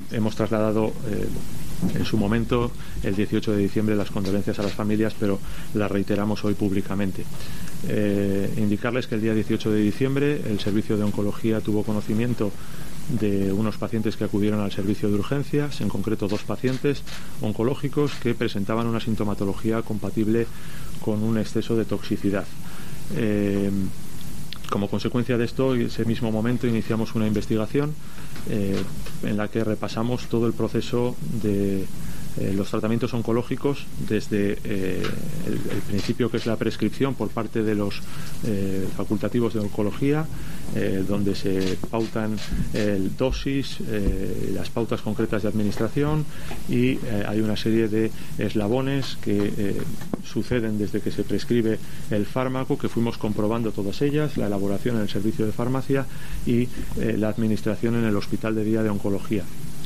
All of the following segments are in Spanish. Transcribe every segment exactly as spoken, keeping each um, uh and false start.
hemos trasladado eh, en su momento, el dieciocho de diciembre, las condolencias a las familias, pero las reiteramos hoy públicamente. Eh, indicarles que el día dieciocho de diciembre el Servicio de Oncología tuvo conocimiento de unos pacientes que acudieron al servicio de urgencias, en concreto dos pacientes oncológicos que presentaban una sintomatología compatible con un exceso de toxicidad. Eh, Como consecuencia de esto, en ese mismo momento iniciamos una investigación eh, en la que repasamos todo el proceso de eh, los tratamientos oncológicos desde eh, el, el principio, que es la prescripción por parte de los eh, facultativos de oncología, eh, donde se pautan el dosis, eh, las pautas concretas de administración, y eh, hay una serie de eslabones que eh, suceden desde que se prescribe el fármaco, que fuimos comprobando todas ellas, la elaboración en el servicio de farmacia y eh, la administración en el hospital de día de oncología.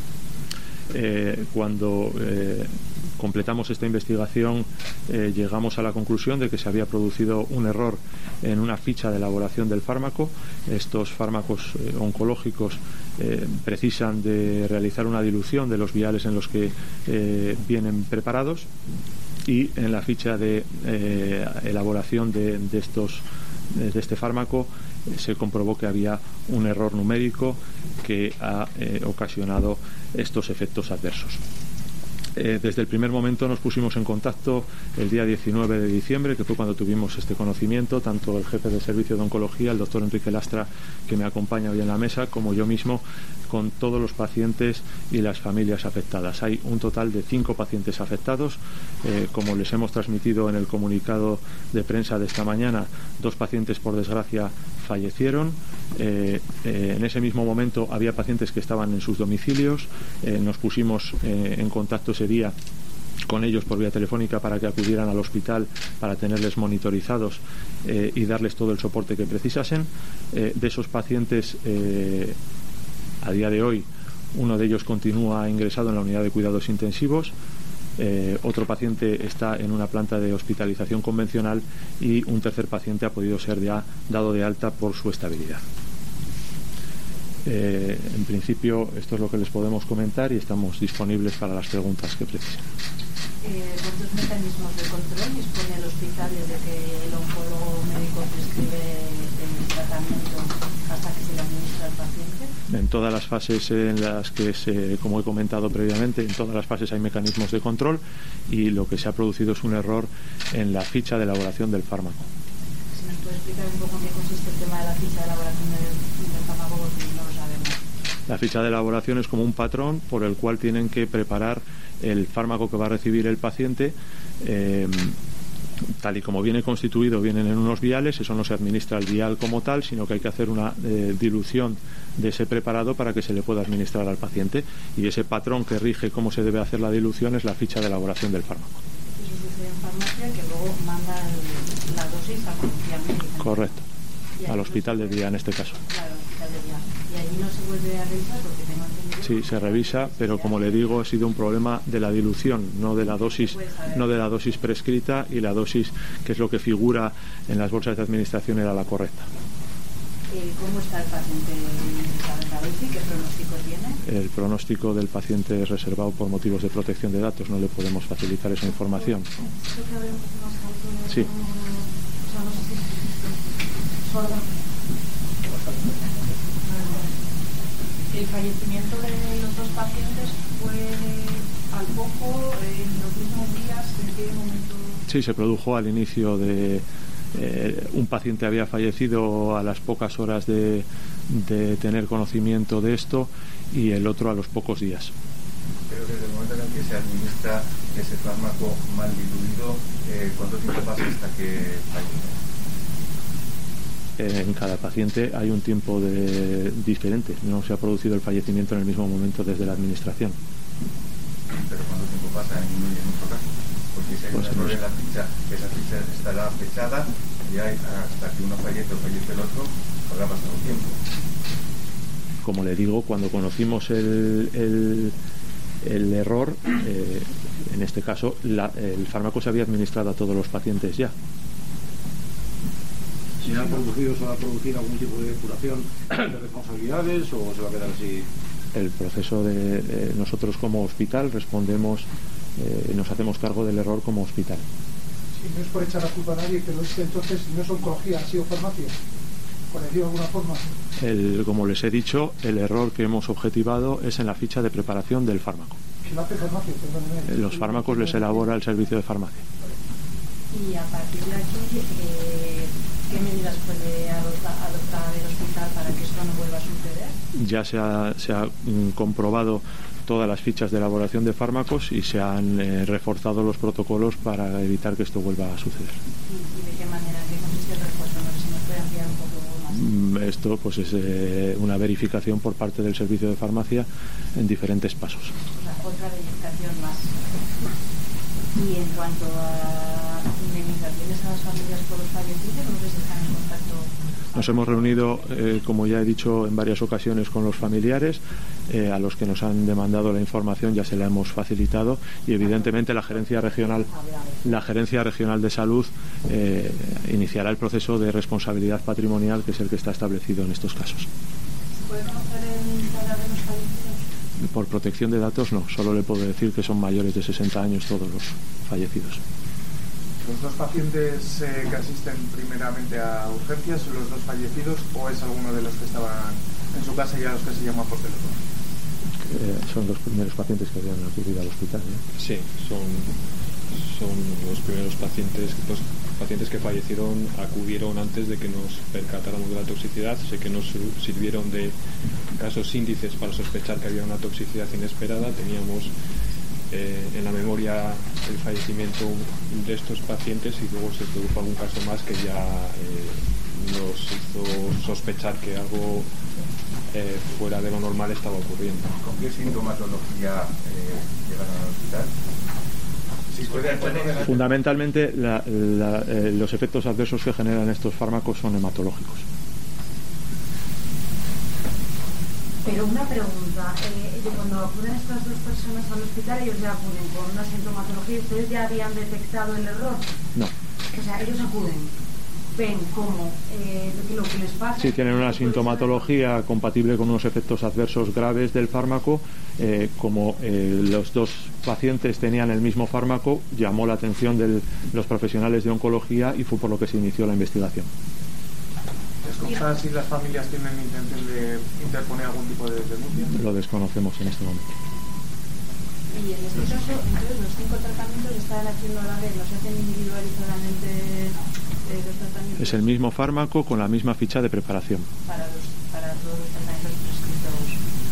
Eh, cuando eh, completamos esta investigación, eh, llegamos a la conclusión de que se había producido un error en una ficha de elaboración del fármaco. Estos fármacos eh, oncológicos eh, precisan de realizar una dilución de los viales en los que eh, vienen preparados, y en la ficha de eh, elaboración de, de estos de este fármaco eh, se comprobó que había un error numérico que ha eh, ocasionado estos efectos adversos. Eh, desde el primer momento nos pusimos en contacto el día diecinueve de diciembre, que fue cuando tuvimos este conocimiento, tanto el jefe del servicio de oncología, el doctor Enrique Lastra, que me acompaña hoy en la mesa, como yo mismo, con todos los pacientes y las familias afectadas. Hay un total de cinco pacientes afectados. Eh, como les hemos transmitido en el comunicado de prensa de esta mañana, dos pacientes, por desgracia, fallecieron. Eh, eh, en ese mismo momento había pacientes que estaban en sus domicilios. Eh, nos pusimos eh, en contacto ese día con ellos por vía telefónica para que acudieran al hospital para tenerles monitorizados eh, y darles todo el soporte que precisasen. Eh, de esos pacientes, eh, a día de hoy, uno de ellos continúa ingresado en la unidad de cuidados intensivos. Eh, otro paciente está en una planta de hospitalización convencional y un tercer paciente ha podido ser ya dado de alta por su estabilidad. Eh, en principio, esto es lo que les podemos comentar y estamos disponibles para las preguntas que precisen. Eh, ¿Cuántos mecanismos de control dispone el hospital desde que el oncólogo médico prescribe el tratamiento hasta que se le administra al paciente? En todas las fases en las que, se, como he comentado previamente, en todas las fases hay mecanismos de control, y lo que se ha producido es un error en la ficha de elaboración del fármaco. Si nos puede explicar un poco en qué consiste el tema de la ficha de elaboración del, del fármaco, porque no lo sabemos. La ficha de elaboración es como un patrón por el cual tienen que preparar el fármaco que va a recibir el paciente. Eh, tal y como viene constituido, vienen en unos viales. Eso no se administra el vial como tal, sino que hay que hacer una eh, dilución de ese preparado para que se le pueda administrar al paciente, y ese patrón que rige cómo se debe hacer la dilución es la ficha de elaboración del fármaco. Eso sucede en farmacia, que luego manda el, la dosis a policía médica. Correcto, al hospital de día en este caso. Claro, hospital de día. Y allí no se vuelve a revisar, porque tengo entendido. Sí, se revisa, pero como le digo, ha sido un problema de la dilución, no de la dosis, no de la dosis prescrita, y la dosis que es lo que figura en las bolsas de administración era la correcta. ¿Cómo está el paciente? ¿Qué pronóstico tiene? El pronóstico del paciente es reservado por motivos de protección de datos, no le podemos facilitar esa información. Sí. ¿El fallecimiento de los dos pacientes fue al poco, en los mismos días, en qué momento? Sí, se produjo al inicio de... Eh, un paciente había fallecido a las pocas horas de, de tener conocimiento de esto, y el otro a los pocos días. Pero desde el momento en el que se administra ese fármaco mal diluido, eh, ¿cuánto tiempo pasa hasta que fallece? En cada paciente hay un tiempo de, diferente. No se ha producido el fallecimiento en el mismo momento desde la administración. ¿Pero cuánto tiempo pasa en uno y en otro caso? Porque si hay pues un error en la ficha, esa ficha estará fechada, y hay, hasta que uno fallece o fallece el otro, habrá pasado tiempo. Como le digo, cuando conocimos el, el, el error, eh, en este caso, la, el fármaco se había administrado a todos los pacientes ya. ¿Se ha producido, se va a producir algún tipo de depuración de responsabilidades, o se va a quedar así? el proceso de eh, nosotros como hospital respondemos, eh, nos hacemos cargo del error como hospital. Sí, no es por echar la culpa a nadie, pero es que entonces no es oncología, ha sido farmacia, por decirlo de alguna forma. El, como les he dicho, el error que hemos objetivado es en la ficha de preparación del fármaco. ¿Qué hace farmacia? Perdóneme. Los fármacos les elabora el servicio de farmacia. Y a partir de aquí, eh, ¿qué medidas puede adoptar, adoptar el hospital para que esto no vuelva a suceder? Ya se ha, se ha mm, comprobado todas las fichas de elaboración de fármacos y se han eh, reforzado los protocolos para evitar que esto vuelva a suceder. ¿Y, y de qué manera? ¿Qué consiste el refuerzo? No sé si nos puede ampliar un poco más. Mm, Esto pues es eh, una verificación por parte del servicio de farmacia en diferentes pasos. O sea, otra verificación más. Y en cuanto a indemnizaciones a las familias por los fallecidos, no sé si están en contacto. Nos hemos reunido, eh, como ya he dicho en varias ocasiones, con los familiares, eh, a los que nos han demandado la información ya se la hemos facilitado y evidentemente la gerencia regional, la gerencia regional de salud eh, iniciará el proceso de responsabilidad patrimonial, que es el que está establecido en estos casos. ¿Se puede conocer el número de los fallecidos? Por protección de datos no, solo le puedo decir que son mayores de sesenta años todos los fallecidos. ¿Los dos pacientes eh, que asisten primeramente a urgencias son los dos fallecidos o es alguno de los que estaban en su casa y a los que se llama por teléfono? Eh, son los primeros pacientes que habían acudido al hospital, ¿no? Sí, son, son los primeros pacientes, los pacientes que fallecieron acudieron antes de que nos percatáramos de la toxicidad. Sé que nos sirvieron de casos índices para sospechar que había una toxicidad inesperada. Teníamos eh, en la memoria el fallecimiento de estos pacientes y luego se produjo algún caso más que ya eh, nos hizo sospechar que algo eh, fuera de lo normal estaba ocurriendo. ¿Con qué sintomatología eh, llegaron al hospital? Sí, puede, puede... Fundamentalmente la, la, eh, los efectos adversos que generan estos fármacos son hematológicos. Pero una pregunta, eh, cuando acuden estas dos personas al hospital, ellos ya acuden con una sintomatología, ¿ustedes ya habían detectado el error? No. O sea, ellos acuden, ven cómo, eh, lo que les pasa... Sí, tienen una sintomatología compatible con unos efectos adversos graves del fármaco. Eh, como eh, los dos pacientes tenían el mismo fármaco, llamó la atención de los profesionales de oncología y fue por lo que se inició la investigación. ¿Les consta si las familias tienen intención de interponer algún tipo de denuncia? Lo desconocemos en este momento. Y en este caso, entonces, los cinco tratamientos están haciendo a la vez, los hacen individualizadamente eh, los tratamientos. Es el mismo fármaco con la misma ficha de preparación. Para, los, para todos los tratamientos prescritos.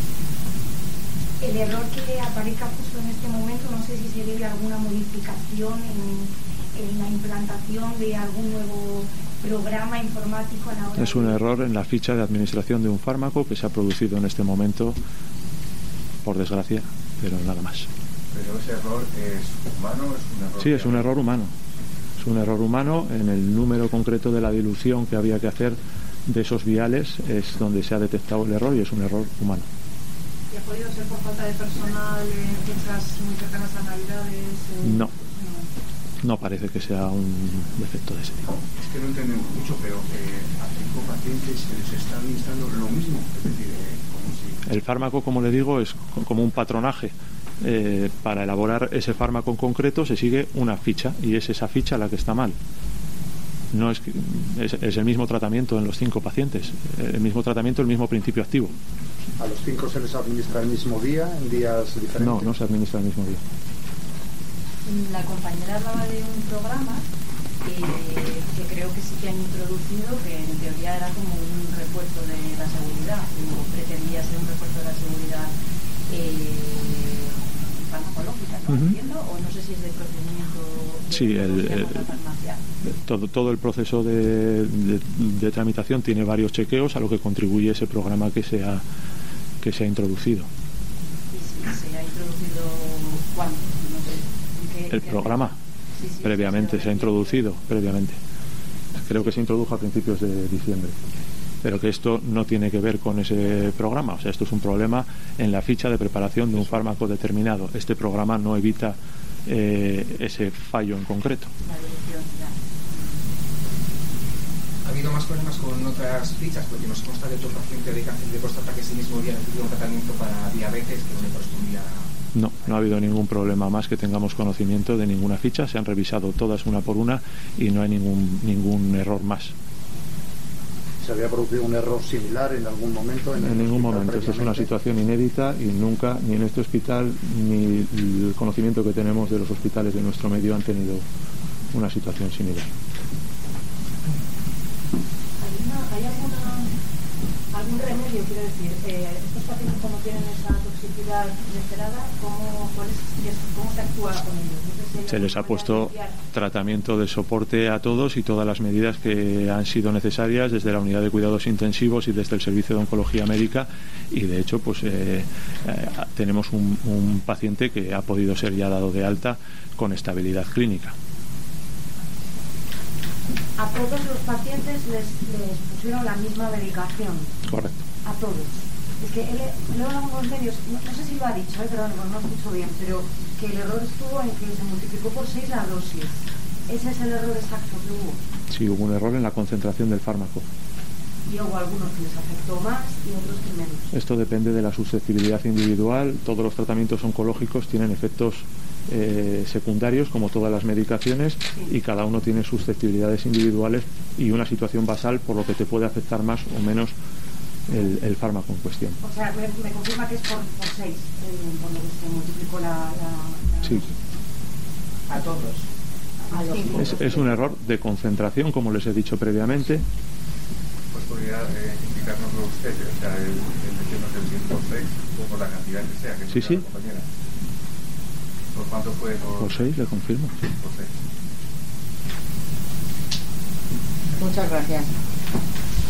El error que aparezca justo en este momento, no sé si se debe a alguna modificación en, en la implantación de algún nuevo programa informático a la hora. Es un error en la ficha de administración de un fármaco que se ha producido en este momento, por desgracia, pero nada más. ¿Pero ese error es humano? ¿Es un error? Sí, es un error humano. Es un error humano en el número concreto de la dilución que había que hacer de esos viales, es donde se ha detectado el error y es un error humano. ¿Y ha podido ser por falta de personal en fechas muy cercanas a Navidades? Eh? No. No parece que sea un defecto de ese tipo. Es que no entendemos mucho, pero eh, a cinco pacientes se les está administrando lo mismo. Es decir, eh, como si... El fármaco, como le digo, es como un patronaje. Eh, para elaborar ese fármaco en concreto se sigue una ficha y es esa ficha la que está mal. No es, que, es, es el mismo tratamiento en los cinco pacientes, el mismo tratamiento, el mismo principio activo. ¿A los cinco se les administra el mismo día, en días diferentes? No, no se administra el mismo día. La compañera hablaba de un programa que, que creo que sí que han introducido, que en teoría era como un refuerzo de la seguridad, o pretendía ser un refuerzo de la seguridad eh, farmacológica, ¿no? Uh-huh. Entiendo, o no sé si es de procedimiento de sí, el, el, farmacia. Todo, todo el proceso de, de, de tramitación tiene varios chequeos a lo que contribuye ese programa que se ha, que se ha introducido. ¿Y si se ha introducido cuándo? No sé. El programa sí, sí, previamente se ha introducido previamente creo que se introdujo a principios de diciembre, pero que esto no tiene que ver con ese programa. O sea, esto es un problema en la ficha de preparación de un fármaco determinado. Este programa no evita eh, ese fallo en concreto. habido más problemas con otras fichas, porque nos consta que otro paciente de cáncer de próstata que ese mismo día recibió un tratamiento para diabetes que no le correspondía. No, no ha habido ningún problema más que tengamos conocimiento de ninguna ficha. Se han revisado todas una por una y no hay ningún ningún error más. ¿Se había producido un error similar en algún momento? En, en ningún momento. Esta es una situación inédita y nunca, ni en este hospital, ni el conocimiento que tenemos de los hospitales de nuestro medio han tenido una situación similar. ¿Hay alguna, algún remedio, quiero decir, eh, estos pacientes como tienen esa toxicidad inesperada, ¿cómo, cuál es, cómo se actúa con ellos? No sé si se les ha puesto tratamiento de soporte a todos y todas las medidas que han sido necesarias desde la unidad de cuidados intensivos y desde el servicio de oncología médica, y de hecho pues eh, eh, tenemos un, un paciente que ha podido ser ya dado de alta con estabilidad clínica. A todos los pacientes les, les pusieron la misma medicación. Correcto. A todos. Es que él, leo en algunos medios, no, no sé si lo ha dicho, eh, perdón, no lo escucho bien, pero que el error estuvo en que se multiplicó por seis la dosis. ¿Ese es el error exacto que hubo? Sí, hubo un error en la concentración del fármaco. Y hubo algunos que les afectó más y otros que menos. Esto depende de la susceptibilidad individual. Todos los tratamientos oncológicos tienen efectos eh, secundarios, como todas las medicaciones, sí. Y cada uno tiene susceptibilidades individuales y una situación basal, por lo que te puede afectar más o menos el, el fármaco en cuestión. O sea, me, me confirma que es por, por seis, eh, por lo que se multiplicó la... la, la... Sí. A todos. A los es, es un error de concentración, como les he dicho previamente. Pues podría eh, indicárnoslo usted, o sea, el, el decirnos del cien por seis, o por la cantidad que sea, que sí, sí. La compañera. ¿Por cuánto fue? Por, por seis, le confirmo. Por seis. Muchas gracias.